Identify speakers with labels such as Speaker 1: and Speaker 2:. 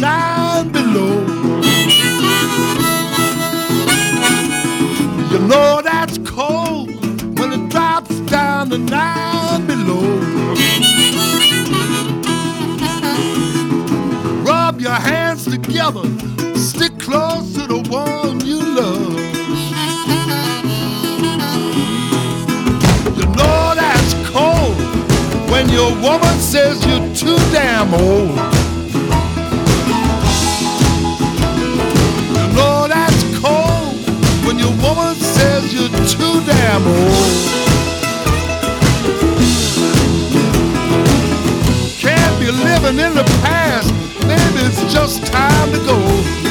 Speaker 1: 9 below. You know that's cold when it drops down to 9 below. Rub your hands together, stick close to the one you love. You know that's cold when your woman says you're too damn old. You know that's cold when your woman says you're too damn old. Can't be living in the past, maybe it's just time to go.